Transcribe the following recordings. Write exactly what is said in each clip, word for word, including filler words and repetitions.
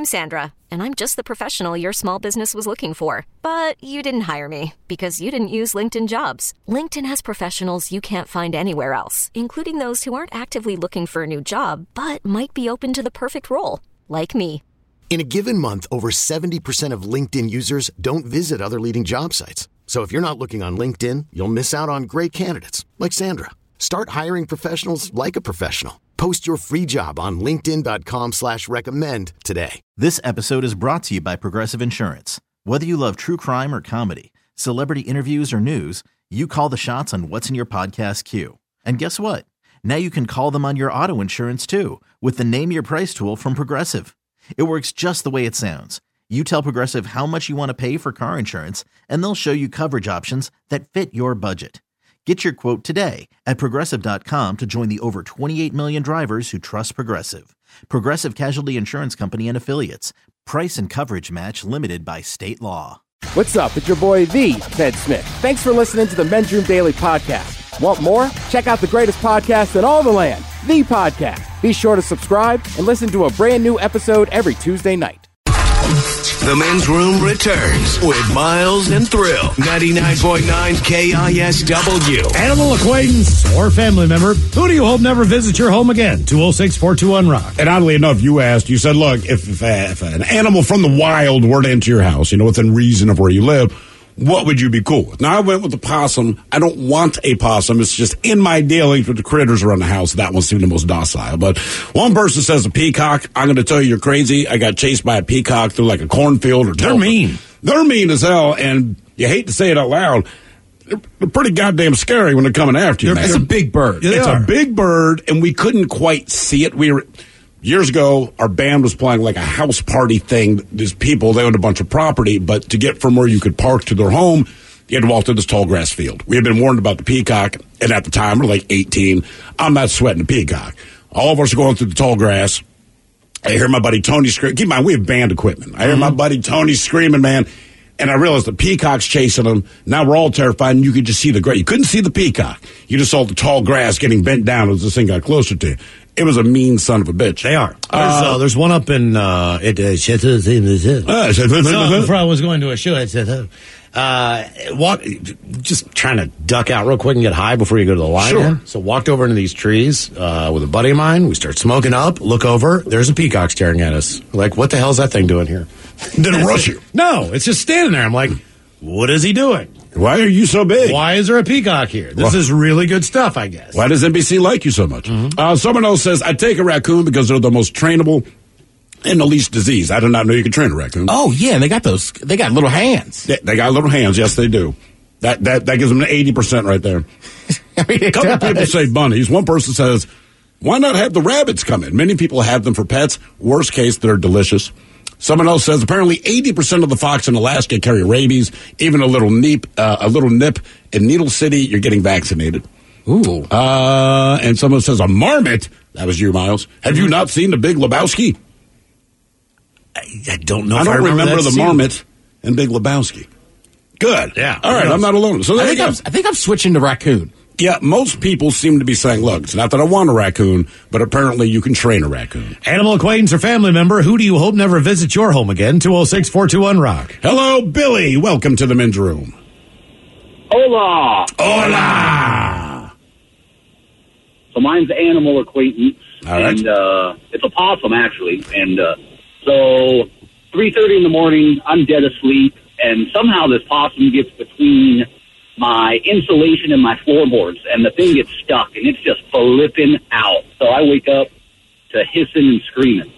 I'm Sandra, and I'm just the professional your small business was looking for. But you didn't hire me because you didn't use LinkedIn Jobs. LinkedIn has professionals you can't find anywhere else, including those who aren't actively looking for a new job, but might be open to the perfect role, like me. In a given month, over seventy percent of LinkedIn users don't visit other leading job sites. So if you're not looking on LinkedIn, you'll miss out on great candidates like Sandra. Start hiring professionals like a professional. Post your free job on linkedin.com slash recommend today. This episode is brought to you by Progressive Insurance. Whether you love true crime or comedy, celebrity interviews or news, you call the shots on what's in your podcast queue. And guess what? Now you can call them on your auto insurance too with the Name Your Price tool from Progressive. It works just the way it sounds. You tell Progressive how much you want to pay for car insurance, and they'll show you coverage options that fit your budget. Get your quote today at Progressive dot com to join the over twenty-eight million drivers who trust Progressive. Progressive Casualty Insurance Company and Affiliates. Price and coverage match limited by state law. What's up? It's your boy, the Ted Smith. Thanks for listening to the Men's Room Daily Podcast. Want more? Check out the greatest podcast in all the land, The Podcast. Be sure to subscribe and listen to a brand new episode every Tuesday night. The Men's Room returns with Miles and Thrill. ninety-nine point nine K I S W. Animal acquaintance or family member, who do you hope never visits your home again? two oh six, four two one, rock. And oddly enough, you asked, you said, look, if, if, uh, if an animal from the wild were to enter your house, you know, within reason of where you live, what would you be cool with? Now, I went with the possum. I don't want a possum. It's just in my dealings with the critters around the house, that one seemed the most docile. But one person says a peacock. I'm going to tell you you're crazy. I got chased by a peacock through like a cornfield. Or They're mean. They're mean as hell, and you hate to say it out loud. They're, they're pretty goddamn scary when they're coming after you, They're, man. it's a big bird. It's are. a big bird, and we couldn't quite see it. We were... Years ago, our band was playing like a house party thing. These people, they owned a bunch of property, but to get from where you could park to their home, you had to walk through this tall grass field. We had been warned about the peacock, and at the time, we're like eighteen. I'm not sweating the peacock. All of us are going through the tall grass. I hear my buddy Tony scream. Keep in mind, we have band equipment. I hear mm-hmm. my buddy Tony screaming, man, and I realized the peacock's chasing him. Now we're all terrified, and you could just see the grass. You couldn't see the peacock. You just saw the tall grass getting bent down as this thing got closer to you. It was a mean son of a bitch. They are. There's, Uh, uh, there's one up in uh, it. Uh, so, before I was going to a show, I said, uh, walk, just trying to duck out real quick and get high before you go to the line. Sure. So walked over into these trees uh, with a buddy of mine. We start smoking up. Look over. There's a peacock staring at us. Like, what the hell's that thing doing here? Didn't rush you. No, it's just standing there. I'm like, what is he doing? Why are you so big? Why is there a peacock here? This well, is really good stuff, I guess. Why does N B C like you so much? Mm-hmm. Uh, someone else says, I take a raccoon because they're the most trainable and the least diseased. I did not know you could train a raccoon. Oh, yeah, they got those. They got little hands. They, they got little hands. Yes, they do. That that, that gives them an eighty percent right there. I mean, a couple does. people say bunnies. One person says, why not have the rabbits come in? Many people have them for pets. Worst case, they're delicious. Someone else says apparently eighty percent of the fox in Alaska carry rabies. Even a little nip, uh, a little nip in Needle City, you're getting vaccinated. Ooh. Uh, and someone says a marmot. That was you, Miles. Have you not seen The Big Lebowski? I, I don't know. I if don't I remember, remember the scene. marmot in Big Lebowski. Good. Yeah. All right. I'm not alone. So there I you think, go. I'm, I think I'm switching to raccoon. Yeah, most people seem to be saying, look, it's not that I want a raccoon, but apparently you can train a raccoon. Animal acquaintance or family member, who do you hope never visits your home again? two oh six, four two one, rock. Hello, Billy. Welcome to the Men's Room. Hola. Hola. So mine's animal acquaintance, All right. and uh, it's a possum, actually. And uh, so three thirty in the morning, I'm dead asleep, and somehow this possum gets between my insulation and my floorboards, and the thing gets stuck, and it's just flipping out. So I wake up to hissing and screaming.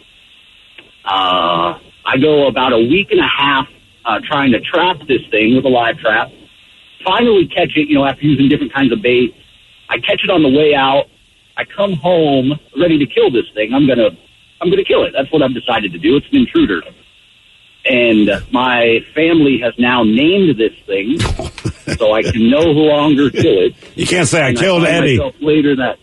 Uh, I go about a week and a half uh, trying to trap this thing with a live trap. Finally catch it, you know, after using different kinds of bait. I catch it on the way out. I come home ready to kill this thing. I'm gonna, I'm gonna kill it. That's what I've decided to do. It's an intruder. And my family has now named this thing, so I can no longer kill it. You can't say I and killed I find Eddie. myself later that.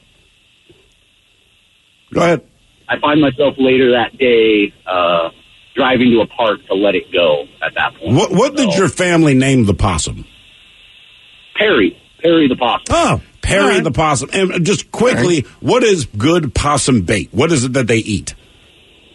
Go ahead. I find myself later that day uh, driving to a park to let it go. At that point, What, what did So, your family name the possum? Perry? Perry the possum. Oh, Perry right. the possum. And just quickly, what is good possum bait? What is it that they eat?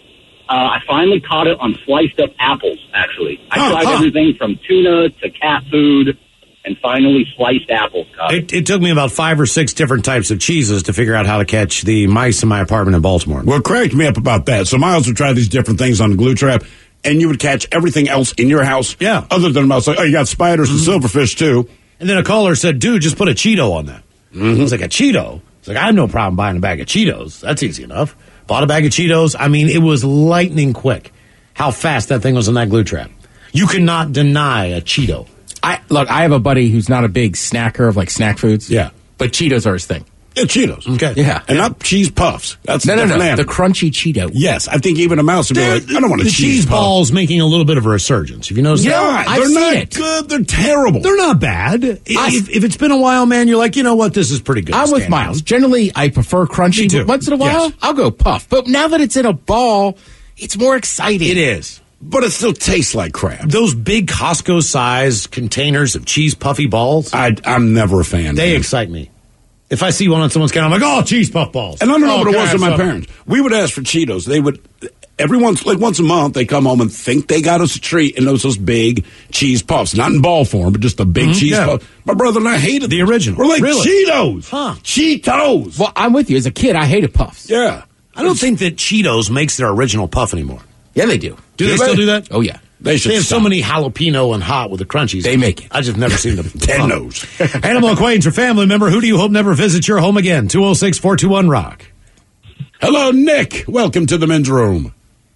Uh, I finally caught it on sliced up apples, actually. I Huh, tried huh. everything from tuna to cat food, and finally sliced apples caught it. It, it took me about five or six different types of cheeses to figure out how to catch the mice in my apartment in Baltimore. What cracked me up about that, so Miles would try these different things on the glue trap, and you would catch everything else in your house. Yeah. Other than mouse. Like, oh, you got spiders Mm-hmm. and silverfish, too. And then a caller said, dude, just put a Cheeto on that. Mm-hmm. I was like, a Cheeto? It's like, I have no problem buying a bag of Cheetos. That's easy enough. Bought a bag of Cheetos. I mean, it was lightning quick how fast that thing was in that glue trap. You cannot deny a Cheeto. I look, I have a buddy who's not a big snacker of like snack foods. Yeah. But Cheetos are his thing. Yeah, Cheetos. Okay. Yeah. And not cheese puffs. That's No, a no, different no. animal. The crunchy Cheeto. Yes, I think even a mouse would be like, I don't want a the cheese, cheese puff. balls making a little bit of a resurgence. Have you noticed Yeah, that? I've they're seen not it. good. They're terrible. They're not bad. If, if it's been a while, man, you're like, you know what? This is pretty good. I'm with Stand Miles. down. Generally, I prefer crunchy. Me too. But once in a while, Yes. I'll go puff. But now that it's in a ball, it's more exciting. It is. But it still tastes like crap. Those big Costco-sized containers of cheese puffy balls, I, I'm never a fan. they man. excite me. If I see one on someone's counter, I'm like, oh, cheese puff balls. And I don't know oh, what it can I was have with my some? parents. We would ask for Cheetos. They would, every once, like once a month, they come home and think they got us a treat, and those those big cheese puffs, not in ball form, but just a big cheese yeah. puff. My brother and I hated The them. original. We're like Really? Cheetos, Huh. Cheetos. Well, I'm with you. As a kid, I hated puffs. Yeah, I don't think that Cheetos makes their original puff anymore. Yeah, they do. Do they, Do still they? do that? Oh, yeah. they should. They have so stop. many jalapeno and hot with the crunchies. They make it. I just never seen them. Ten knows. Animal acquaintance or family member, who do you hope never visits your home again? two oh six, four two one, rock. Hello, Nick. Welcome to the men's room.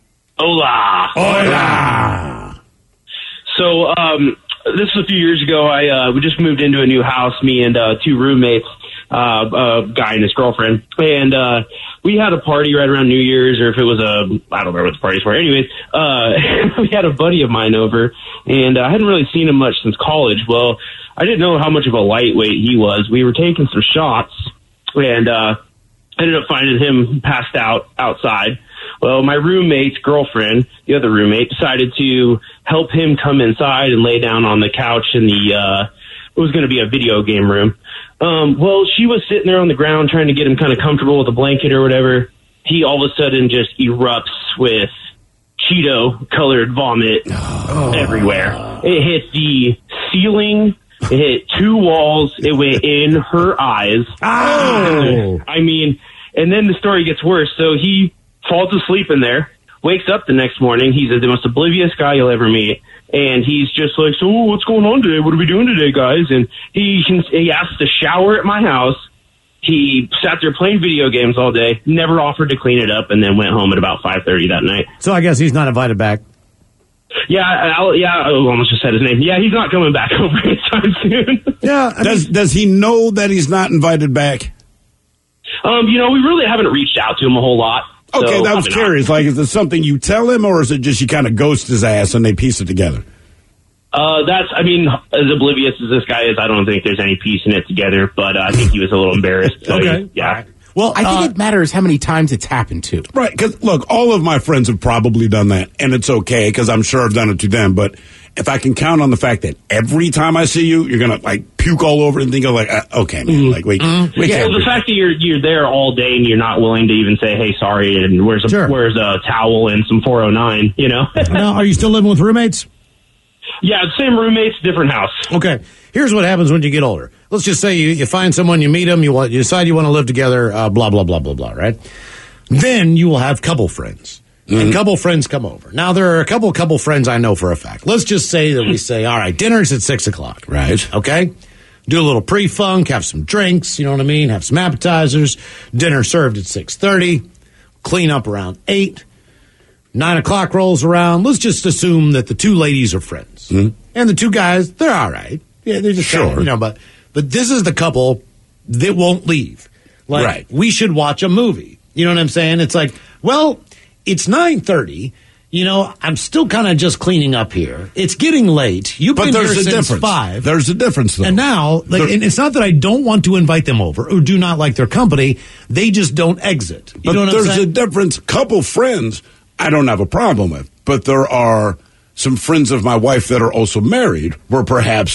Hola. Hola. So, um, this was a few years ago. I uh, we just moved into a new house, me and uh, two roommates, uh, a guy and his girlfriend, and uh, we had a party right around New Year's, or if it was a, I don't remember what the parties were. Anyways, uh, we had a buddy of mine over, and uh, I hadn't really seen him much since college. Well, I didn't know how much of a lightweight he was. We were taking some shots, and uh, ended up finding him passed out outside. Well, my roommate's girlfriend, the other roommate, decided to help him come inside and lay down on the couch in the, uh, it was going to be a video game room. Um, well, she was sitting there on the ground trying to get him kind of comfortable with a blanket or whatever. He all of a sudden just erupts with Cheeto-colored vomit everywhere. It hit the ceiling. It hit two walls. It went in her eyes. Oh. I mean, and then the story gets worse. So he falls asleep in there, wakes up the next morning. He's the most oblivious guy you'll ever meet. And he's just like, so what's going on today? What are we doing today, guys? And he he asked to shower at my house. He sat there playing video games all day, never offered to clean it up, and then went home at about five thirty that night. So I guess he's not invited back. Yeah, I'll, yeah, I almost just said his name. Yeah, he's not coming back over anytime soon. Yeah. I Does does he know that he's not invited back? um, you know, we really haven't reached out to him a whole lot. Okay, so that was probably not. curious. Like, is it something you tell him, or is it just you kind of ghost his ass and they piece it together? Uh, that's, I mean, as oblivious as this guy is, I don't think there's any piecing it together, but uh, I think he was a little embarrassed. So Okay. he- yeah. Well, I think uh, it matters how many times it's happened to. Right, because look, all of my friends have probably done that, and it's okay because I'm sure I've done it to them. But if I can count on the fact that every time I see you, you're gonna like puke all over and think of like, uh, okay, man, like wait, Mm-hmm. we Yeah, can't. well, the fact that you're you're there all day and you're not willing to even say, "Hey, sorry," and where's a Sure. where's a towel and some four oh nine, you know? now, are you still living with roommates? Yeah, same roommates, different house. Okay. Here's what happens when you get older. Let's just say you, you find someone, you meet them, you want, you decide you want to live together, uh, blah, blah, blah, blah, blah, right? Then you will have couple friends. And couple friends come over. Now, there are a couple couple friends I know for a fact. Let's just say that we say, all right, dinner's at six o'clock. Right. Okay? Do a little pre-funk, have some drinks, you know what I mean? Have some appetizers. Dinner served at six thirty. Clean up around eight. Nine o'clock rolls around. Let's just assume that the two ladies are friends. And the two guys, they're all right. Yeah, they're just Sure. kinda, you know, but but this is the couple that won't leave. Like, Right. we should watch a movie. You know what I'm saying? It's like, well, it's nine thirty. You know, I'm still kind of just cleaning up here. It's getting late. You've But been there's here a since difference. five. There's a difference, though. And now, like, There- and it's not that I don't want to invite them over or do not like their company. They just don't exit. You But know what I'm there's saying? a difference. Couple friends, I don't have a problem with, but there are some friends of my wife that are also married, where perhaps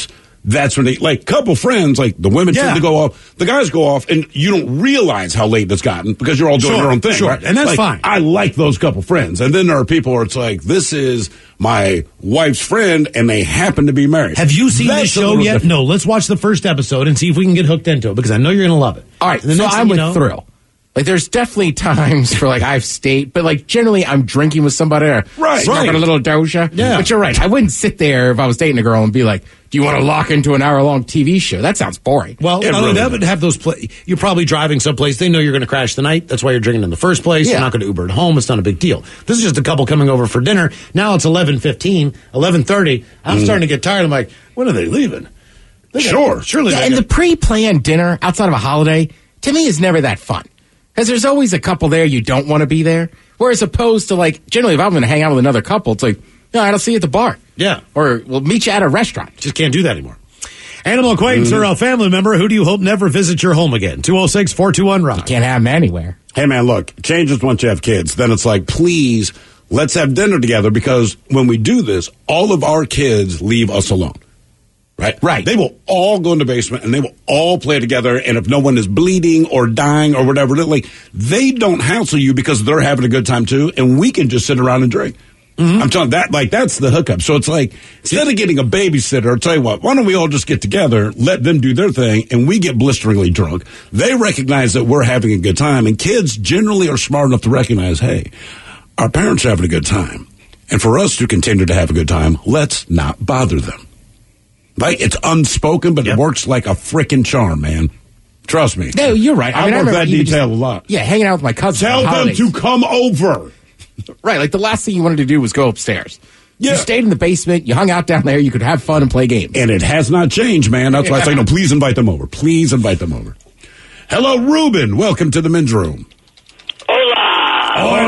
that's when they, like, couple friends, like, the women Yeah. tend to go off, the guys go off, and you don't realize how late it's gotten because you're all doing Sure, your own thing. sure. Right? And that's Like, fine. I like those couple friends. And then there are people where it's like, this is my wife's friend, and they happen to be married. Have you seen That's this a show little yet? different. No, let's watch the first episode and see if we can get hooked into it, because I know you're going to love it. All right, And the so next I'm thing with you know- Thrill. Like, there's definitely times for, like, I've stayed, but, like, generally I'm drinking with somebody or Right, smoking right. a little doja. Yeah. But you're right. I wouldn't sit there if I was dating a girl and be like, do you want to lock into an hour-long T V show? That sounds boring. Well, It no, really that does. would have those. Pla- you're probably driving someplace. They know you're going to crash the night. That's why you're drinking in the first place. Yeah. You're not going to Uber it home. It's not a big deal. This is just a couple coming over for dinner. Now it's eleven fifteen, eleven thirty. I'm starting to get tired. I'm like, when are they leaving? They got- Sure. surely. Yeah, they and the got- pre-planned dinner outside of a holiday, to me, is never that fun. Because there's always a couple there you don't want to be there. Whereas opposed to, like, generally if I'm going to hang out with another couple, it's like, no, I'll see you at the bar. Yeah. Or we'll meet you at a restaurant. Just can't do that anymore. Animal acquaintance or a family member, who do you hope never visits your home again? two oh six, four two one, rock. Can't have them anywhere. Hey, man, look, changes once you have kids. Then it's like, please, let's have dinner together, because when we do this, all of our kids leave us alone. Right? Right. They will all go in the basement and they will all play together. And if no one is bleeding or dying or whatever, they're like, they don't hassle you because they're having a good time too. And we can just sit around and drink. Mm-hmm. I'm telling you, that, like, that's the hookup. So it's like, instead of getting a babysitter, I'll tell you what, why don't we all just get together, let them do their thing, and we get blisteringly drunk. They recognize that we're having a good time. And kids generally are smart enough to recognize, hey, our parents are having a good time. And for us to continue to have a good time, let's not bother them. Like, it's unspoken, but Yep. it works like a frickin' charm, man. Trust me. No, you're right. I I, mean, I work remember that even detail just- a lot. Yeah, hanging out with my cousins. Tell on them holidays. to come over. Right, like the last thing you wanted to do was go upstairs. Yeah. You stayed in the basement, you hung out down there, you could have fun and play games. And it has not changed, man. That's why I say, no, please invite them over. Please invite them over. Hello, Ruben. Welcome to the men's room. Hola!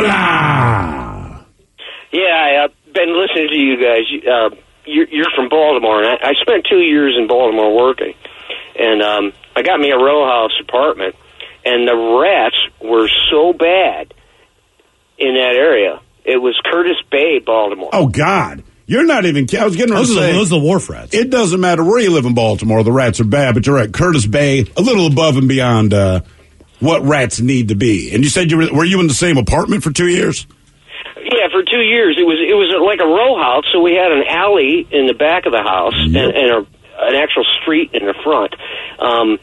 Hola! Yeah, I've been listening to you guys. Uh, you're, you're from Baltimore, and I, I spent two years in Baltimore working. And um, I got me a row house apartment, and the rats were so bad in that area. It was Curtis Bay, Baltimore. Oh, God. You're not even... I was getting ready Those to are, the, say... those are the wharf rats. It doesn't matter where you live in Baltimore. The rats are bad, but you're right. Curtis Bay, a little above and beyond uh, what rats need to be. And you said you were... Were you in the same apartment for two years? Yeah, for two years. It was it was like a row house, so we had an alley in the back of the house Yep. and, and a, an actual street in the front. Um,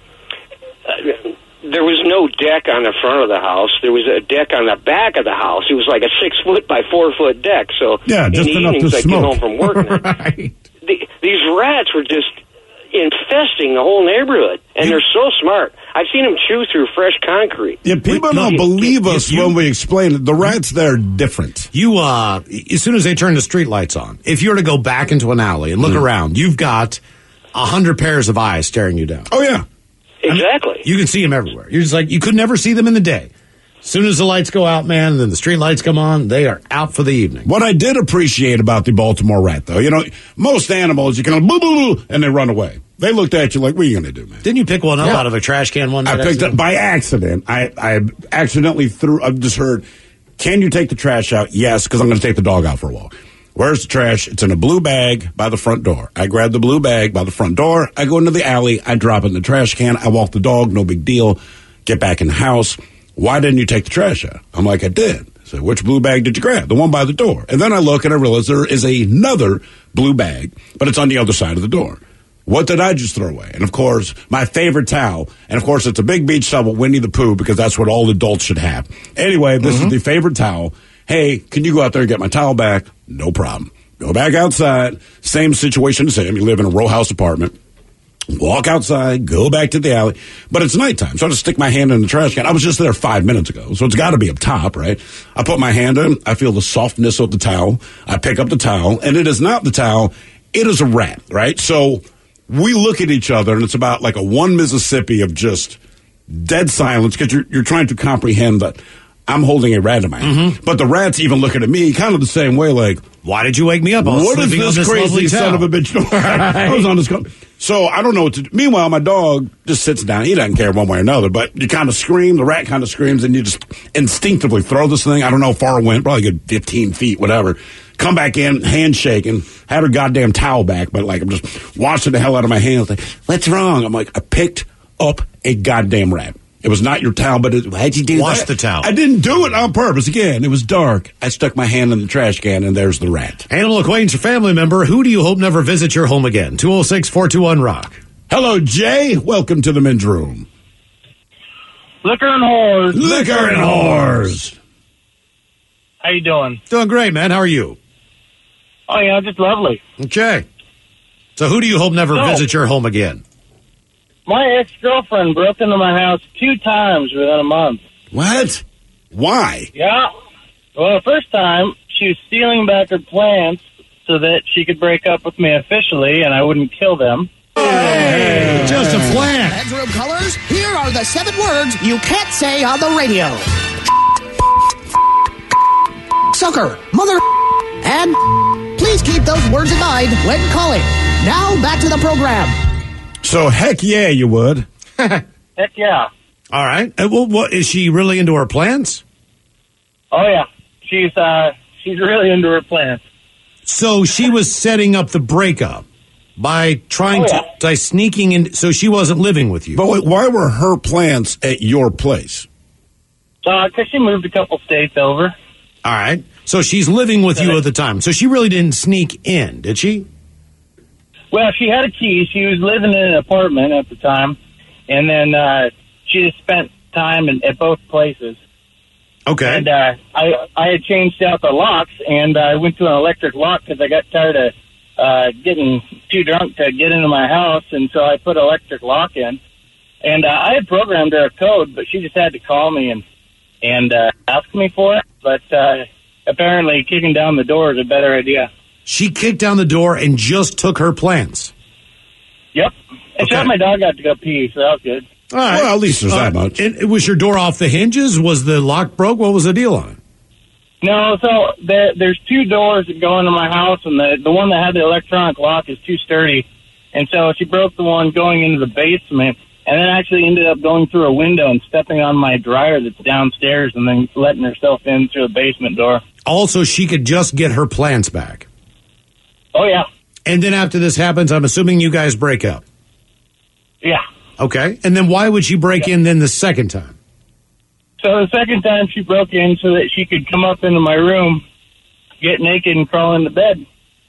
uh, there was no deck on the front of the house. There was a deck on the back of the house. It was like a six foot by four foot deck. So Yeah, just in the enough to evenings, I'd smoke. get home from work. and Right. the, these rats were just infesting the whole neighborhood, and they're so smart. I've seen them chew through fresh concrete. Yeah, people No, don't you- believe you- us you- when we explain it. The rats there are different. You, uh, as soon as they turn the street lights on, if you were to go back into an alley and look around, you've got a hundred pairs of eyes staring you down. Oh, yeah. Exactly. You can see them everywhere. You're just like, you could never see them in the day. As soon as the lights go out, man, and then the street lights come on, they are out for the evening. What I did appreciate about the Baltimore rat, though, you know, most animals, you can boo, boo, boo, and they run away. They looked at you like, what are you going to do, man? Didn't you pick one up Yeah. out of a trash can one I night? picked it by accident. I, I accidentally threw, I just heard, can you take the trash out? Yes, because I'm going to take the dog out for a walk. Where's the trash? It's in a blue bag by the front door. I grab the blue bag by the front door. I go into the alley. I drop it in the trash can. I walk the dog. No big deal. Get back in the house. Why didn't you take the trash out? I'm like, I did. So which blue bag did you grab? The one by the door. And then I look and I realize there is another blue bag, but it's on the other side of the door. What did I just throw away? And of course, my favorite towel. And of course, it's a big beach towel, Winnie the Pooh, because that's what all adults should have. Anyway, this Mm-hmm. is the favorite towel. Hey, can you go out there and get my towel back? No problem. Go back outside. Same situation as Sam. You live in a row house apartment. Walk outside, go back to the alley. But it's nighttime, so I just stick my hand in the trash can. I was just there five minutes ago, so it's got to be up top, right? I put my hand in. I feel the softness of the towel. I pick up the towel, and it is not the towel. It is a rat, right? So we look at each other, and it's about like a one Mississippi of just dead silence because you're, you're trying to comprehend that I'm holding a rat in my hand. Mm-hmm. But the rat's even looking at me kind of the same way, like, Why did you wake me up? I was what is sleeping on this this crazy lovely son towel. of a bitch doing? I was on this. Co- so I don't know what to do. Meanwhile, my dog just sits down. He doesn't care one way or another, but you kind of scream. The rat kind of screams, and you just instinctively throw this thing. I don't know how far it went, probably a good fifteen feet, whatever. Come back in, handshaking, had her goddamn towel back, but like I'm just washing the hell out of my hands. Like, what's wrong? I'm like, I picked up a goddamn rat. It was not your towel, but it, how'd you do Wash that? the towel. I didn't do it on purpose. Again, it was dark. I stuck my hand in the trash can, and there's the rat. Animal acquaintance or family member, who do you hope never visits your home again? two oh six, four two one, rock. Hello, Jay. Welcome to the men's room. Liquor and whores. Liquor and whores. How you doing? Doing great, man. How are you? Oh, yeah, just lovely. Okay. So who do you hope never So- visits your home again? My ex-girlfriend broke into my house two times within a month. What? Why? Yeah. Well, the first time, she was stealing back her plants so that she could break up with me officially and I wouldn't kill them. Hey, just a plant. Bedroom colors, here are the seven words you can't say on the radio. Sucker, mother, and please keep those words in mind when calling. Now, back to the program. So, heck yeah, you would. Heck yeah. All right. And well, what, is she really into her plants? Oh, yeah. She's, uh, she's really into her plants. So she was setting up the breakup by trying Oh, yeah. to, by sneaking in, so she wasn't living with you. But wait, why were her plants at your place? Uh, because she moved a couple states over. All right. So she's living with you at the time. So she really didn't sneak in, did she? Well, she had a key. She was living in an apartment at the time. And then uh, she just spent time in, at both places. Okay. And uh, I I had changed out the locks, and I went to an electric lock because I got tired of uh, getting too drunk to get into my house, and so I put an electric lock in. And uh, I had programmed her a code, but she just had to call me and and uh, ask me for it. But uh, apparently kicking down the door is a better idea. She kicked down the door and just took her plants. Yep. And Okay. shot my dog out to go pee, so that was good. All right. Well, at least there's that Uh, much. And it- was your door off the hinges? Was the lock broke? What was the deal on it? No, so there, there's two doors that go into my house, and the the one that had the electronic lock is too sturdy, and so she broke the one going into the basement, and then actually ended up going through a window and stepping on my dryer that's downstairs, and then letting herself in through the basement door. Also, she could just get her plants back. Oh yeah, And then after this happens, I'm assuming you guys break up. yeah. Okay. And then why would she break in then the second time? So the second time she broke in so that she could come up into my room, get naked, and crawl into bed.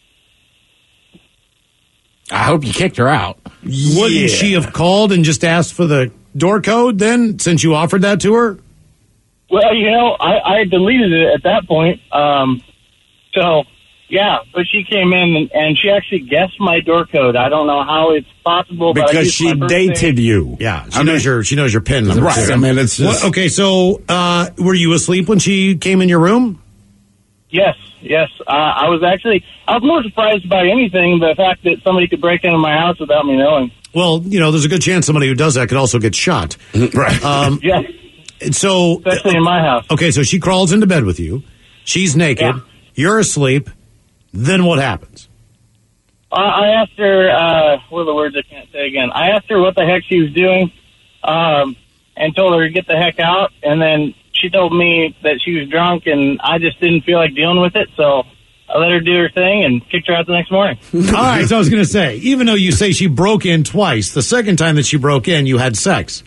I hope you kicked her out. Wouldn't Yeah. she have called and just asked for the door code then, since you offered that to her? Well, you know, I, I deleted it at that point. Um, so, yeah, but she came in and, and she actually guessed my door code. I don't know how it's possible, but I Because used she my birthday. dated you. Yeah, she I knows mean- your she knows your pin number. Right. too. I mean, it's just- What- okay. So, uh, were you asleep when she came in your room? Yes, yes. Uh, I was actually, I was more surprised by anything, the fact that somebody could break into my house without me knowing. Well, you know, there's a good chance somebody who does that could also get shot. Right. Um, Yes, and so, especially in my house. okay, so she crawls into bed with you. She's naked. Yeah. You're asleep. Then what happens? I, I asked her, uh, what are the words I can't say again? I asked her what the heck she was doing, um, and told her to get the heck out, and then she told me that she was drunk, and I just didn't feel like dealing with it, so I let her do her thing and kicked her out the next morning. All right, so I was going to say, even though you say she broke in twice, the second time that she broke in, you had sex.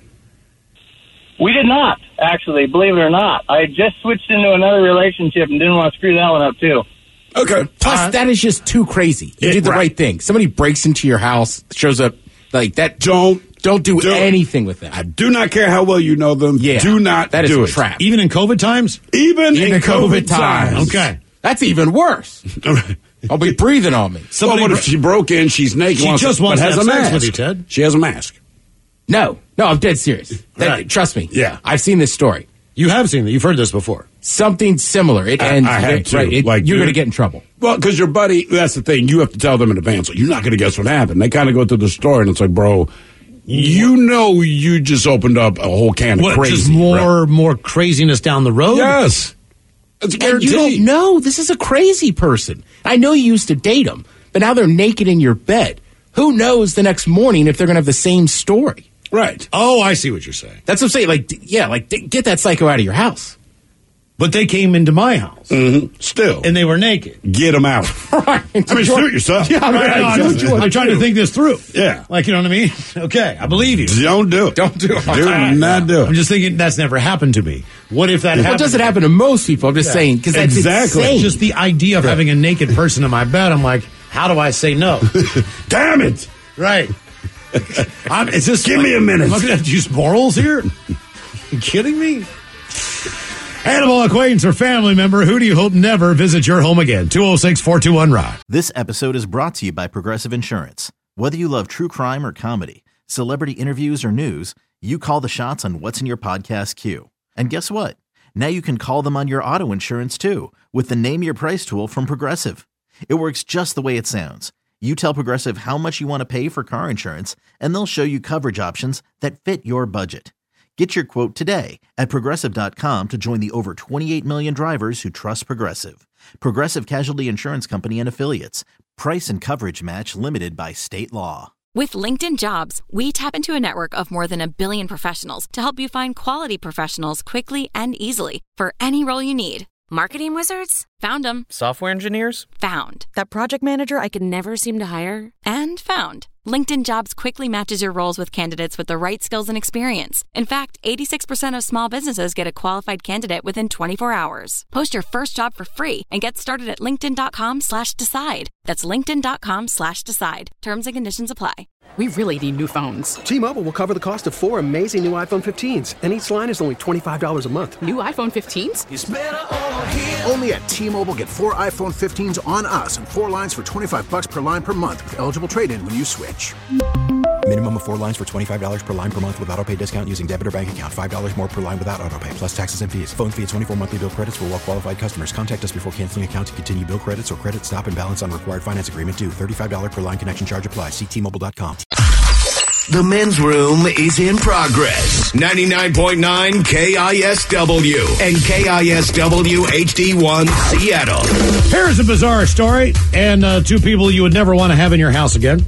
We did not, actually, believe it or not. I had just switched into another relationship and didn't want to screw that one up, too. Okay. Plus, that is just too crazy. You Yeah, did the right. right thing. Somebody breaks into your house, shows up like that. Don't Don't do do it. anything with them. I do not care how well you know them. Yeah. Do not That is do a it. trap. Even in COVID times? Even, Even in COVID, COVID, times. times. Okay. That's even worse. I'll be breathing on me. Well, what if she broke in, she's naked, She wants just to, wants but to has have a sex mask. with you, Ted. She has a mask. No, no, I'm dead serious. That- Right. Trust me. Yeah. I've seen this story. You have seen that. You've heard this before. Something similar. It I- ends. I have right, too. right, it- Like, you're dude- going to get in trouble. Well, because your buddy, that's the thing. You have to tell them in advance. Like, you're not going to guess what happened. They kind of go through the story, and it's like, bro, you know you just opened up a whole can of What, crazy. just more right? more craziness down the road? Yes. It's a And guarantee. you don't know. This is a crazy person. I know you used to date them, but now they're naked in your bed. Who knows the next morning if they're going to have the same story? Right. Oh, I see what you're saying. That's what I'm saying. Like, d- yeah, like d- get that psycho out of your house. But they came into my house. Mm-hmm. Still. And they were naked. Get them out. Right. I mean, shoot yourself. Yeah, right. Right. No, I'm, just, I'm trying to think this through. Yeah. Like, you know what I mean? Okay, I believe you. Don't do it. Don't do it. Do not do it. I'm just thinking that's never happened to me. What if that well, happened? It doesn't happen to most people. I'm just yeah. saying, because that's exactly. insane. Just the idea of yeah. having a naked person in my bed, I'm like, how do I say no? Damn it. Right. I'm, is this Give like, me a minute. Am I going to have to use morals here? You kidding me? Animal acquaintance or family member, who do you hope never visits your home again? two oh six, four two one, R O D. This episode is brought to you by Progressive Insurance. Whether you love true crime or comedy, celebrity interviews or news, you call the shots on what's in your podcast queue. And guess what? Now you can call them on your auto insurance too with the Name Your Price tool from Progressive. It works just the way it sounds. You tell Progressive how much you want to pay for car insurance, and they'll show you coverage options that fit your budget. Get your quote today at Progressive dot com to join the over twenty-eight million drivers who trust Progressive. Progressive Casualty Insurance Company and Affiliates. Price and coverage match limited by state law. With LinkedIn Jobs, we tap into a network of more than a billion professionals to help you find quality professionals quickly and easily for any role you need. Marketing wizards? Found them. Software engineers? Found. That project manager I could never seem to hire? And found. LinkedIn Jobs quickly matches your roles with candidates with the right skills and experience. In fact, eighty-six percent of small businesses get a qualified candidate within twenty-four hours. Post your first job for free and get started at linkedin.com slash decide. That's linkedin.com slash decide. Terms and conditions apply. We really need new phones. T-Mobile will cover the cost of four amazing new iPhone fifteens, and each line is only twenty-five dollars a month. New iPhone fifteens? It's better over here. Only at T-Mobile, get four iPhone fifteens on us and four lines for twenty-five dollars per line per month with eligible trade-in when you switch. Minimum of four lines for twenty-five dollars per line per month with autopay discount using debit or bank account. five dollars more per line without autopay, plus taxes and fees. Phone fee at twenty-four monthly bill credits for well-qualified customers. Contact us before canceling account to continue bill credits or credit stop and balance on required finance agreement due. thirty-five dollars per line connection charge applies. See T Mobile dot com. The men's room is in progress. ninety-nine point nine K I S W and K I S W H D one Seattle. Here's a bizarre story, and uh, two people you would never want to have in your house again.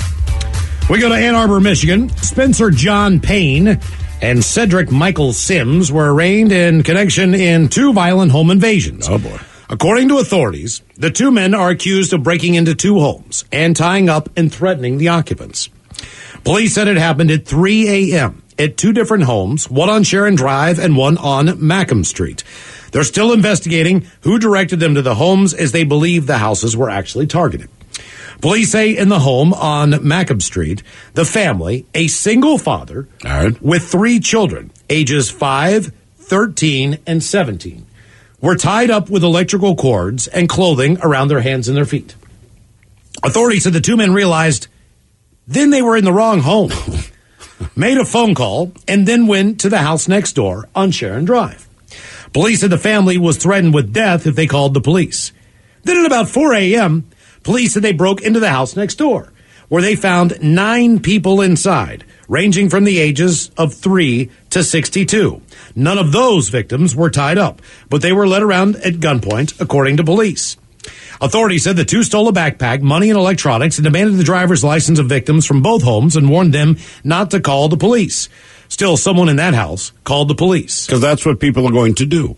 We go to Ann Arbor, Michigan. Spencer John Payne and Cedric Michael Sims were arraigned in connection in two violent home invasions. Oh, boy. According to authorities, the two men are accused of breaking into two homes and tying up and threatening the occupants. Police said it happened at three a.m. at two different homes, one on Sharon Drive and one on Macomb Street. They're still investigating who directed them to the homes, as they believe the houses were actually targeted. Police say in the home on Macomb Street, the family, a single father right. with three children, ages five, thirteen, and seventeen, were tied up with electrical cords and clothing around their hands and their feet. Authorities said the two men realized then they were in the wrong home, made a phone call, and then went to the house next door on Sharon Drive. Police said the family was threatened with death if they called the police. Then at about four a.m., police said they broke into the house next door, where they found nine people inside, ranging from the ages of three to sixty-two. None of those victims were tied up, but they were led around at gunpoint, according to police. Authorities said the two stole a backpack, money, and electronics, and demanded the driver's license of victims from both homes and warned them not to call the police. Still, someone in that house called the police. Because that's what people are going to do.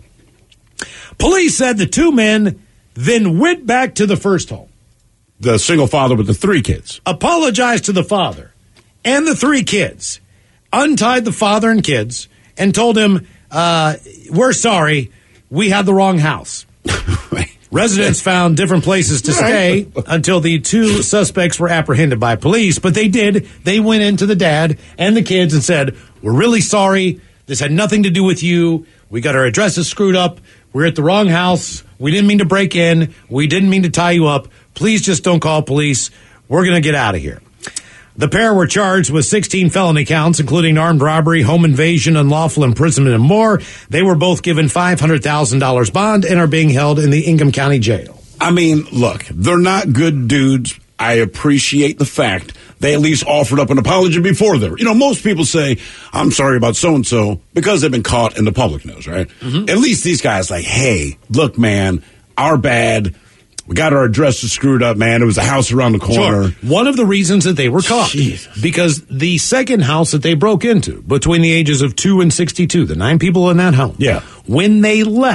Police said the two men then went back to the first home. The single father with the three kids. Apologized to the father and the three kids, untied the father and kids, and told him, uh, we're sorry, we had the wrong house. Residents found different places to stay until the two suspects were apprehended by police, but they did. They went into the dad and the kids and said, we're really sorry. This had nothing to do with you. We got our addresses screwed up. We're at the wrong house. We didn't mean to break in. We didn't mean to tie you up. Please just don't call police. We're going to get out of here. The pair were charged with sixteen felony counts, including armed robbery, home invasion, unlawful imprisonment, and more. They were both given five hundred thousand dollars bond and are being held in the Ingham County Jail. I mean, look, they're not good dudes. I appreciate the fact they at least offered up an apology before there. You know, most people say, I'm sorry about so-and-so because they've been caught and the public knows, right? Mm-hmm. At least these guys like, hey, look, man, our bad. We got our addresses screwed up, man. It was a house around the corner. Sure. One of the reasons that they were caught, Jesus. Because the second house that they broke into, between the ages of two and sixty-two, the nine people in that home, yeah. when they left,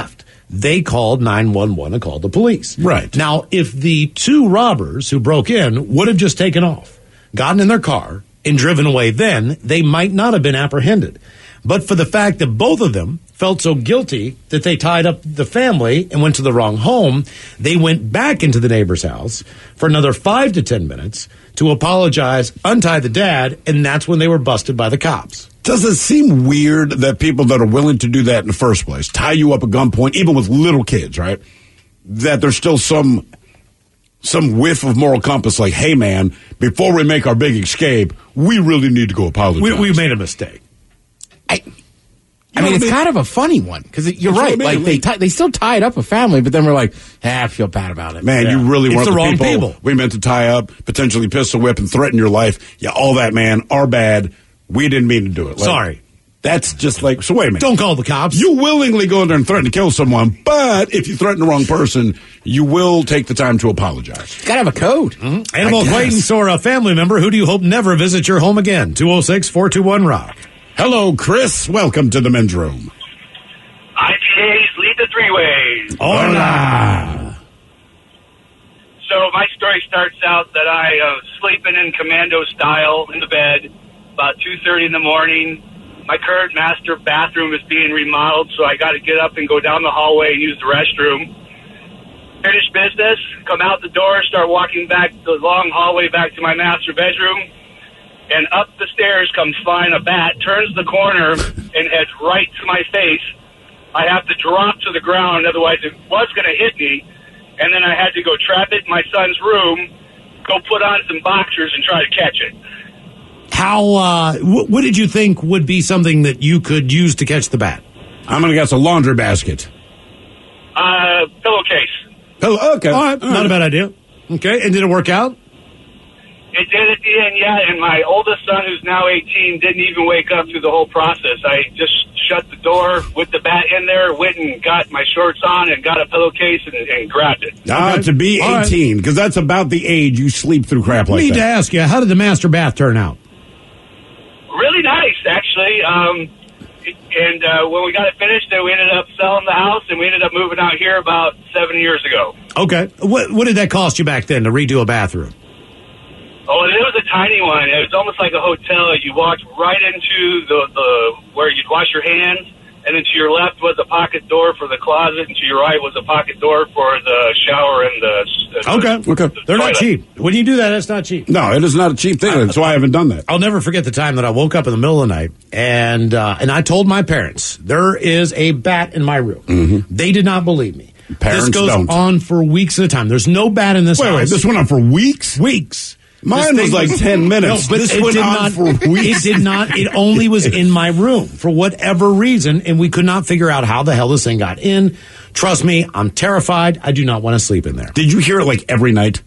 they called nine one one and called the police. Right. Now, if the two robbers who broke in would have just taken off, gotten in their car, and driven away then, they might not have been apprehended. But for the fact that both of them felt so guilty that they tied up the family and went to the wrong home, they went back into the neighbor's house for another five to ten minutes to apologize, untie the dad, and that's when they were busted by the cops. Does it seem weird that people that are willing to do that in the first place, tie you up at gunpoint, even with little kids, right, that there's still some some whiff of moral compass like, hey, man, before we make our big escape, we really need to go apologize. We, we made a mistake. I, I mean, it's I mean? kind of a funny one because you're That's right. I mean. Like they tie, they still tied up a family, but then we're like, ah, I feel bad about it. Man, Yeah. you really It's weren't the the, wrong people, people. we meant to tie up, potentially pistol whip, and threaten your life. Yeah, all that, man, our bad. We didn't mean to do it. Like, Sorry. That's just like, so wait a minute. Don't call the cops. You willingly go in there and threaten to kill someone, but if you threaten the wrong person, you will take the time to apologize. Gotta have a code. Mm-hmm. Animal acquaintance or a family member, who do you hope never visits your home again? two oh six, four two one, rock. Hello, Chris. Welcome to the men's room. I P As lead the three ways. Hola. So my story starts out that I uh, sleeping in commando style in the bed about two thirty in the morning. My current master bathroom is being remodeled, so I got to get up and go down the hallway and use the restroom. Finish business, come out the door, start walking back the long hallway back to my master bedroom, and up the stairs comes flying a bat, turns the corner, and heads right to my face. I have to drop to the ground, otherwise it was going to hit me, and then I had to go trap it in my son's room, go put on some boxers, and try to catch it. How, uh, wh- what did you think would be something that you could use to catch the bat? I'm going to guess a laundry basket. Uh, pillowcase. Pillow, okay. All right, not a bad idea. Okay, and did it work out? It did at the end, yeah, and my oldest son, who's now eighteen, didn't even wake up through the whole process. I just shut the door with the bat in there, went and got my shorts on and got a pillowcase and, and grabbed it. Ah, Okay. to be All right. eighteen, because that's about the age you sleep through crap like Need to that. ask you, how did the master bath turn out? Really nice, actually. Um, and uh, when we got it finished, then we ended up selling the house, and we ended up moving out here about seven years ago. Okay. What, what did that cost you back then to redo a bathroom? Oh, and it was a tiny one. It was almost like a hotel. You walked right into the, the where you'd wash your hands, and then to your left was a pocket door for the closet, and to your right was a pocket door for the shower and the... the Okay. Okay. the They're not toilet. cheap. When you do that, that's not cheap. No, it is not a cheap thing. That's why I haven't done that. I'll never forget the time that I woke up in the middle of the night and uh, and I told my parents there is a bat in my room. Mm-hmm. They did not believe me. Parents this goes don't. on for weeks at a time. There's no bat in this Wait, house. wait, this went on for weeks? Weeks. Mine This was thing like ten minutes. No, but This it went did on not, for weeks. It did not. It only was in my room for whatever reason, and we could not figure out how the hell this thing got in. Trust me, I'm terrified. I do not want to sleep in there. Did you hear it like every night?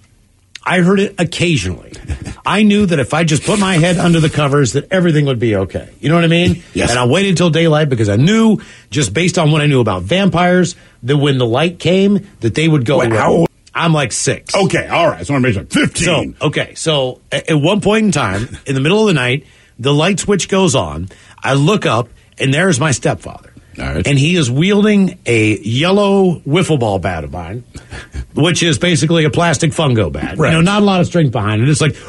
I heard it occasionally. I knew that if I just put my head under the covers, that everything would be okay. You know what I mean? Yes. And I waited until daylight because I knew, just based on what I knew about vampires, that when the light came, that they would go Wait, away. how old? I'm like six. Okay, all right. So I want to make sure. fifteen. So, okay, so at, at one point in time, in the middle of the night, the light switch goes on. I look up, and there's my stepfather. All right. And he is wielding a yellow wiffle ball bat of mine, which is basically a plastic fungo bat. Right. You know, not a lot of strength behind it. It's like,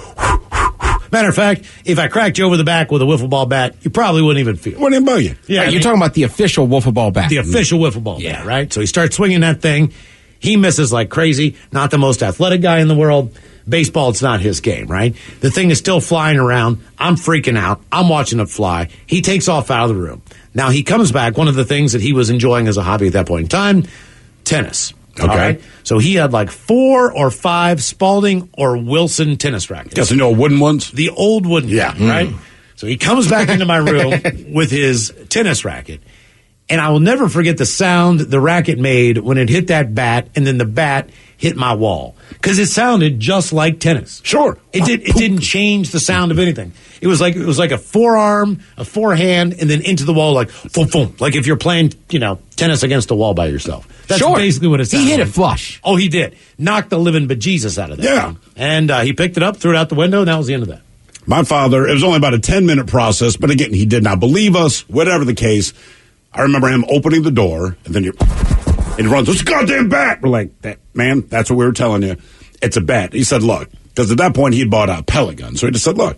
matter of fact, if I cracked you over the back with a wiffle ball bat, you probably wouldn't even feel it. Wouldn't bug you. Yeah, Right, I you're mean- talking about the official wiffle ball bat. the official wiffle ball Yeah. bat, right? So he starts swinging that thing. He misses like crazy. Not the most athletic guy in the world. Baseball, it's not his game, right? The thing is still flying around. I'm freaking out. I'm watching it fly. He takes off out of the room. Now he comes back. One of the things that he was enjoying as a hobby at that point in time, tennis. Okay. All right? So he had like four or five Spalding or Wilson tennis rackets. Guess you know wooden ones? The old wooden, Yeah. one, right? So he comes back into my room with his tennis racket, and I will never forget the sound the racket made when it hit that bat, and then the bat hit my wall because it sounded just like tennis. Sure, it did. It didn't change the sound of anything. It was like it was like a forearm, a forehand, and then into the wall, like boom, boom. Like if you're playing, you know, tennis against a wall by yourself. That's Sure. basically what it sounded. He hit it like. flush. Oh, he did. Knocked the living bejesus out of that. Yeah. thing. And uh, he picked it up, threw it out the window, and that was the end of that. My father, it was only about a ten minute process, but again, he did not believe us, whatever the case. I remember him opening the door, and then you And he runs, it's a goddamn bat. We're like, that, man, that's what we were telling you. It's a bat. He said, look, because at that point he'd bought a pellet gun. So he just said, look,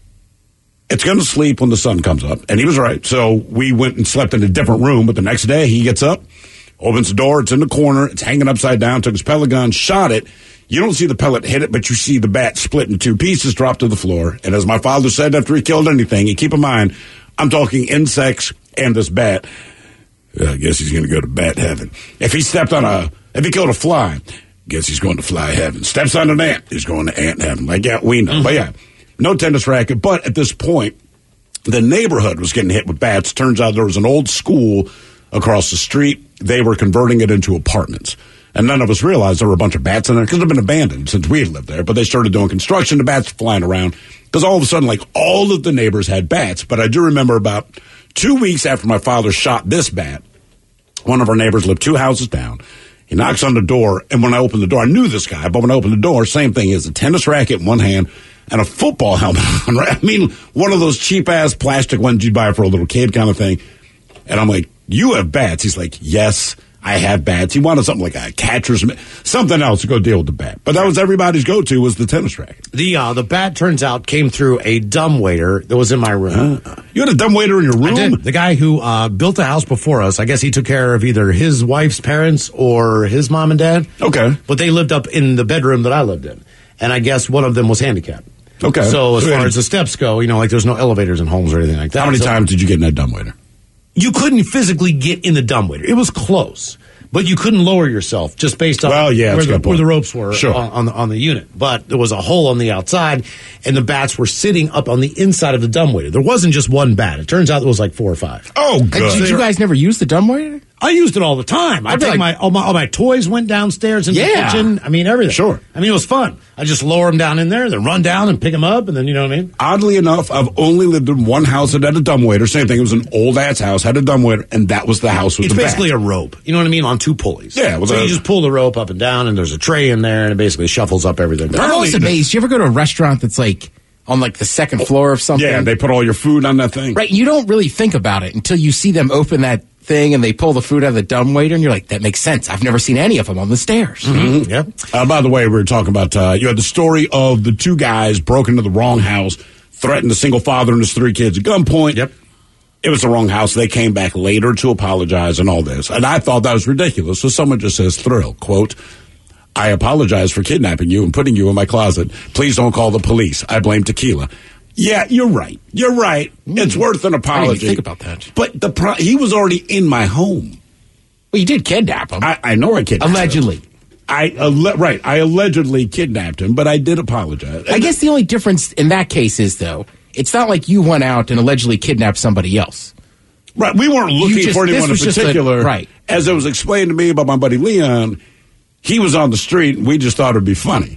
it's going to sleep when the sun comes up. And he was right. So we went and slept in a different room. But the next day he gets up, opens the door. It's in the corner. It's hanging upside down. Took his pellet gun, shot it. You don't see the pellet hit it, but you see the bat split in two pieces, drop to the floor. And as my father said after he killed anything, and keep in mind, I'm talking insects and this bat. I guess he's going to go to bat heaven. If he stepped on a, if he killed a fly, guess he's going to fly heaven. Steps on an ant, he's going to ant heaven. Like, yeah, we know. Mm-hmm. But yeah, no tennis racket. But at this point, the neighborhood was getting hit with bats. Turns out there was an old school across the street. They were converting it into apartments. And none of us realized there were a bunch of bats in there because they've been abandoned since we had lived there. But they started doing construction, the bats flying around. Because all of a sudden, like, all of the neighbors had bats. But I do remember about two weeks after my father shot this bat, one of our neighbors lived two houses down. He knocks on the door, and when I opened the door, I knew this guy, but when I opened the door, same thing, he has a tennis racket in one hand and a football helmet on, right? I mean, one of those cheap-ass plastic ones you'd buy for a little kid kind of thing. And I'm like, you have bats? He's like, yes, I have bats. He wanted something like a catcher's, something else to go deal with the bat. But that was everybody's go-to was the tennis racket. The uh, the bat, turns out, came through a dumbwaiter that was in my room. Uh, you had a dumbwaiter in your room? I did. The guy who uh, built a house before us, I guess he took care of either his wife's parents or his mom and dad. Okay. But they lived up in the bedroom that I lived in. And I guess one of them was handicapped. Okay. So as far as the steps go, you know, like there's no elevators in homes or anything like that. How many so, times did you get in that dumbwaiter? You couldn't physically get in the dumbwaiter. It was close. But you couldn't lower yourself just based on well, yeah, where, the, where the ropes were sure. on, on, the, on the unit. But there was a hole on the outside, and the bats were sitting up on the inside of the dumbwaiter. There wasn't just one bat. It turns out there was like four or five. Oh, good. And did you guys never use the dumbwaiter? I used it all the time. I think like, my, all my all my toys went downstairs in yeah. the kitchen. I mean, everything. Sure. I mean, it was fun. I just lower them down in there, then run down and pick them up, and then, you know what I mean? Oddly enough, I've only lived in one house that had a dumbwaiter. Same thing. It was an old-ass house, had a dumbwaiter, and that was the house with it's the basically bat. a rope. You know what I mean? On two pulleys. Yeah. Well, so the, you just pull the rope up and down, and there's a tray in there, and it basically shuffles up everything. I'm always amazed. You ever go to a restaurant that's like on like the second floor of something? Yeah, they put all your food on that thing. Right. You don't really think about it until you see them open that thing and they pull the food out of the dumbwaiter, and you're like, that makes sense. I've never seen any of them on the stairs. Mm-hmm. Yep. Uh, by the way, we were talking about, uh, you had the story of the two guys broke into the wrong house, threatened a single father and his three kids at gunpoint. Yep. It was the wrong house. They came back later to apologize and all this. And I thought that was ridiculous. So someone just says, Thrill, quote, I apologize for kidnapping you and putting you in my closet. Please don't call the police. I blame tequila. Yeah, you're right. You're right. Mm. It's worth an apology. I didn't even think about that. But the pro- he was already in my home. Well, you did kidnap him. I, I know I kidnapped allegedly. him. I alle- right. I allegedly kidnapped him, but I did apologize. I guess the only difference in that case is, though, it's not like you went out and allegedly kidnapped somebody else. Right. We weren't looking just, for anyone in particular. A, right. As it was explained to me by my buddy Leon, he was on the street, and we just thought it would be funny.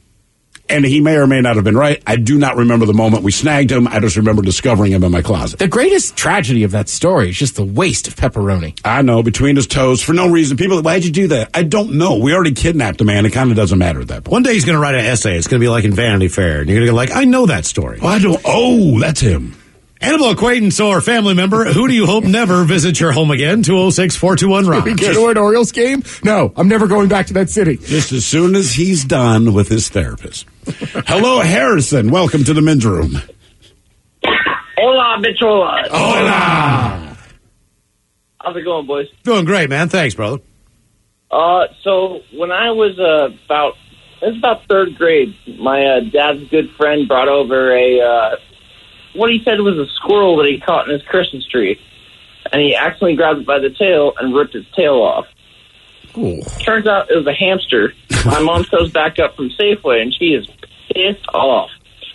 And he may or may not have been right. I do not remember the moment we snagged him. I just remember discovering him in my closet. The greatest tragedy of that story is just the waste of pepperoni. I know, between his toes, for no reason. People, why'd you do that? I don't know. We already kidnapped a man. It kind of doesn't matter at that point. One day he's going to write an essay. It's going to be like in Vanity Fair. And you're going to go like, I know that story. Oh, I don't. Oh, that's him. Animal acquaintance or family member, who do you hope never visits your home again? two oh six, four two one, R O B. Did we go to an Orioles game? No, I'm never going back to that city. Just as soon as he's done with his therapist. Hello, Harrison. Welcome to the men's room. Hola, bichola. Hola. How's it going, boys? Doing great, man. Thanks, brother. Uh, so when I was uh, about, it was about third grade, my uh, dad's good friend brought over a, uh, what he said was a squirrel that he caught in his Christmas tree. And he accidentally grabbed it by the tail and ripped its tail off. Ooh. Turns out it was a hamster. My mom shows back up from Safeway, and she is pissed off.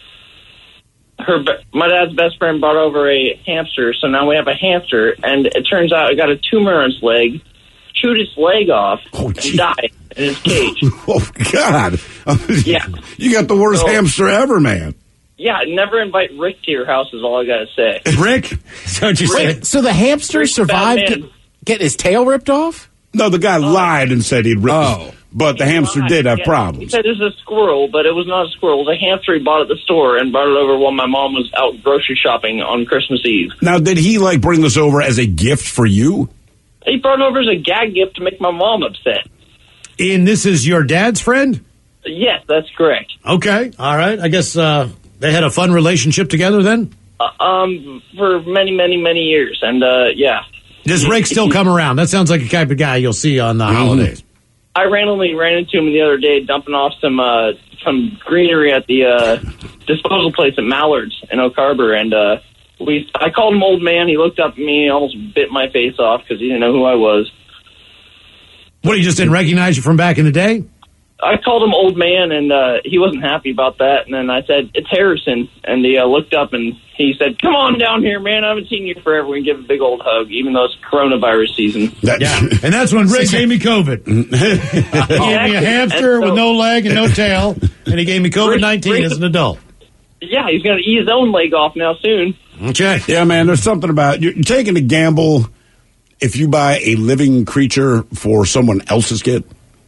Her, my dad's best friend brought over a hamster, so now we have a hamster, and it turns out it got a tumor on its leg, chewed its leg off, oh, and died in his cage. Oh, God. Yeah. You got the worst so, hamster ever, man. Yeah, never invite Rick to your house is all I got to say. Rick? So what you say? So the hamster Rick survived Batman. get, getting his tail ripped off? No, the guy oh. lied and said he'd ripped oh. his, but the he hamster lied. did have yeah. problems. He said it was a squirrel, but it was not a squirrel. It was a hamster he bought at the store and brought it over while my mom was out grocery shopping on Christmas Eve. Now, did he, like, bring this over as a gift for you? He brought it over as a gag gift to make my mom upset. And this is your dad's friend? Yes, that's correct. Okay, all right. I guess uh, they had a fun relationship together then? Uh, um, for many, many, many years, and uh, yeah. Does Rick still come around? That sounds like a type of guy you'll see on the mm-hmm. holidays. I randomly ran into him the other day dumping off some uh, some greenery at the uh, disposal place at Mallard's in Oak Harbor, and uh, we I called him old man. He looked up at me, almost bit my face off because he didn't know who I was. What, he just didn't recognize you from back in the day? I called him old man, and uh, he wasn't happy about that. And then I said, it's Harrison. And he uh, looked up, and he said, come on down here, man. I haven't seen you forever. We give a big old hug, even though it's coronavirus season. That, yeah, and that's when Rick gave me COVID. He gave me a hamster so, with no leg and no tail, and he gave me COVID nineteen as an adult. Yeah, he's going to eat his own leg off now soon. Okay. Yeah, man, there's something about you're taking a gamble if you buy a living creature for someone else's kid.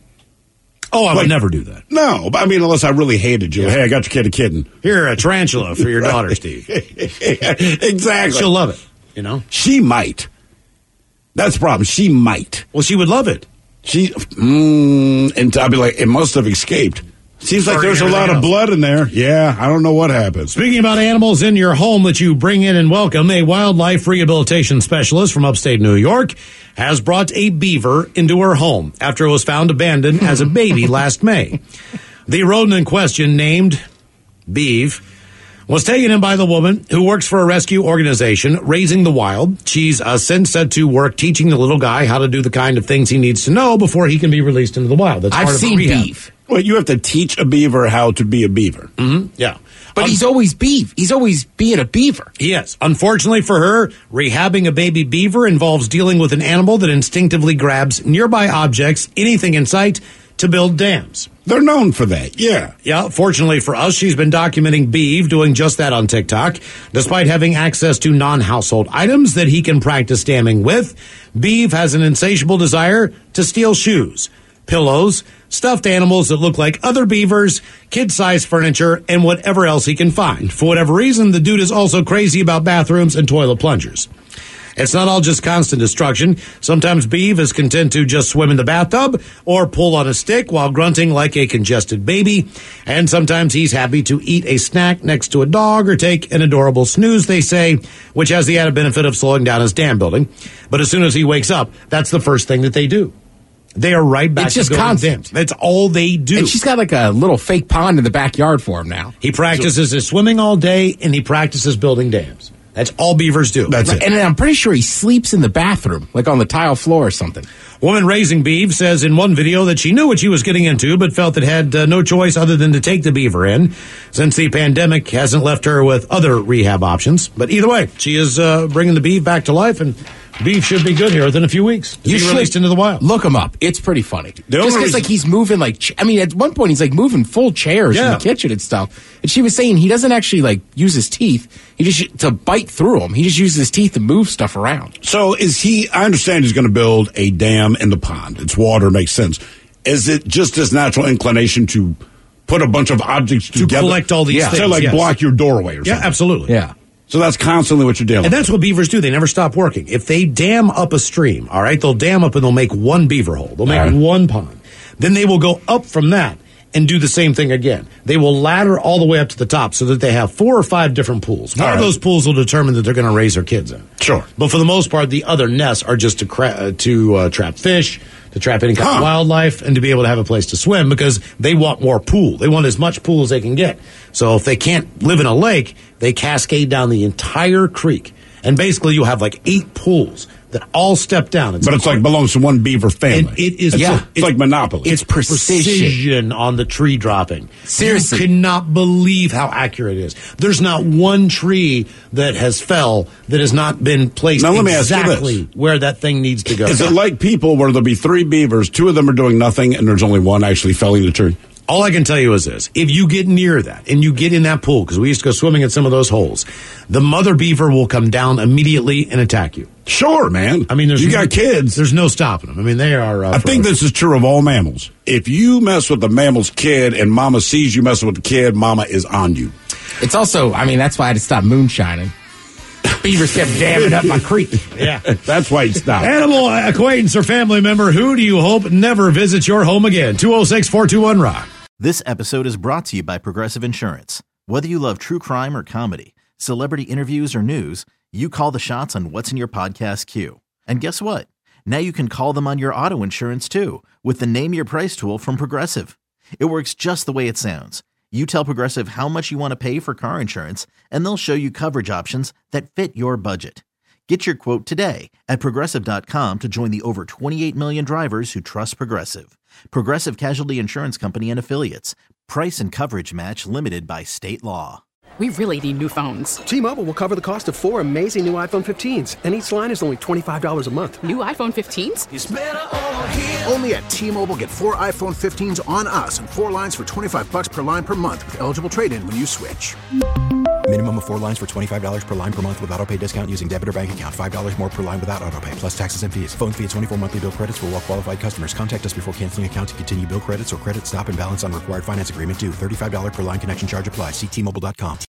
Oh, I like, would never do that. No, but I mean, unless I really hated you. Yeah. Hey, I got your kid a kitten. Here, a tarantula for your daughter, Steve. Exactly. She'll love it, you know? She might. That's the problem. She might. Well, she would love it. She, mm, and I'd be like, it must have escaped. Seems like there's a lot of blood in there. Yeah, I don't know what happened. Speaking about animals in your home that you bring in and welcome, a wildlife rehabilitation specialist from upstate New York has brought a beaver into her home after it was found abandoned as a baby last May. The rodent in question, named Beeve, was taken in by the woman who works for a rescue organization, Raising the Wild. She's uh, since set to work teaching the little guy how to do the kind of things he needs to know before he can be released into the wild. That's I've part seen of rehab. Beeve. Well, you have to teach a beaver how to be a beaver. Mm-hmm. Yeah. But um, he's always beef. He's always being a beaver. Yes. Unfortunately for her, rehabbing a baby beaver involves dealing with an animal that instinctively grabs nearby objects, anything in sight, to build dams. They're known for that, yeah. Yeah, fortunately for us, she's been documenting Beeve doing just that on TikTok. Despite having access to non-household items that he can practice damming with, Beeve has an insatiable desire to steal shoes, pillows, stuffed animals that look like other beavers, kid-sized furniture, and whatever else he can find. For whatever reason, the dude is also crazy about bathrooms and toilet plungers. It's not all just constant destruction. Sometimes Beeve is content to just swim in the bathtub or pull on a stick while grunting like a congested baby. And sometimes he's happy to eat a snack next to a dog or take an adorable snooze, they say, which has the added benefit of slowing down his dam building. But as soon as he wakes up, that's the first thing that they do. They are right back it's to just building constant. dams. That's all they do. And she's got like a little fake pond in the backyard for him now. He practices his swimming all day, and he practices building dams. That's all beavers do. That's it. And I'm pretty sure he sleeps in the bathroom, like on the tile floor or something. Woman raising Beeve says in one video that she knew what she was getting into, but felt it had uh, no choice other than to take the beaver in, since the pandemic hasn't left her with other rehab options. But either way, she is uh, bringing the Beeve back to life, and Beeve should be good here within a few weeks. You should released into the wild. Look him up. It's pretty funny. The Just because reason- like he's moving like, ch- I mean, at one point he's like moving full chairs Yeah. in the kitchen and stuff. And she was saying he doesn't actually like use his teeth. He just to bite through them. He just uses his teeth to move stuff around. So is he, I understand he's going to build a dam in the pond. It's water, makes sense. Is it just his natural inclination to put a bunch of objects To together? collect all these yeah. things, To like yes. block your doorway or Yeah, something. absolutely. Yeah. So that's constantly what you're dealing And with. that's what beavers do. They never stop working. If they dam up a stream, all right, they'll dam up and they'll make one beaver hole. They'll make All right. one pond. Then they will go up from that and do the same thing again. They will ladder all the way up to the top so that they have four or five different pools. One All of right. those pools will determine that they're going to raise their kids in. Sure. But for the most part, the other nests are just to cra- uh, to uh, trap fish, to trap any kind Huh. of wildlife, and to be able to have a place to swim because they want more pool. They want as much pool as they can get. So if they can't live in a lake, they cascade down the entire creek. And basically you have like eight pools that all step down. But it's like belongs to one beaver family. And it is, It's yeah, like- it's like Monopoly. It's precision. precision on the tree dropping. Seriously. You cannot believe how accurate it is. There's not one tree that has fell that has not been placed Now, let me ask you exactly this. where that thing needs to go. Is it like people where there'll be three beavers, two of them are doing nothing, and there's only one actually felling the tree? All I can tell you is this. If you get near that and you get in that pool, because we used to go swimming in some of those holes, the mother beaver will come down immediately and attack you. Sure, man. I mean, there's you no- got kids. There's no stopping them. I mean, they are. Uh, I think this is true of all mammals. If you mess with the mammal's kid and mama sees you messing with the kid, mama is on you. It's also, I mean, that's why I had to stop moonshining. Beavers kept damming up my creek. Yeah. That's why it stopped. Animal acquaintance or family member, who do you hope never visits your home again? two oh six, four two one, rock. This episode is brought to you by Progressive Insurance. Whether you love true crime or comedy, celebrity interviews or news, you call the shots on what's in your podcast queue. And guess what? Now you can call them on your auto insurance too with the Name Your Price tool from Progressive. It works just the way it sounds. You tell Progressive how much you want to pay for car insurance, and they'll show you coverage options that fit your budget. Get your quote today at Progressive dot com to join the over twenty-eight million drivers who trust Progressive. Progressive Casualty Insurance Company and Affiliates. Price and coverage match limited by state law. We really need new phones. T-Mobile will cover the cost of four amazing new iPhone fifteens, and each line is only twenty-five dollars a month. New iPhone fifteens? It's better over here. Only at T-Mobile, get four iPhone fifteens on us and four lines for twenty-five bucks per line per month with eligible trade-in when you switch. Minimum of four lines for twenty-five dollars per line per month with autopay discount using debit or bank account. five dollars more per line without autopay, plus taxes and fees. Phone fee at twenty-four monthly bill credits for well-qualified customers. Contact us before canceling account to continue bill credits or credit stop and balance on required finance agreement due. thirty-five dollars per line connection charge applies. See T Mobile dot com.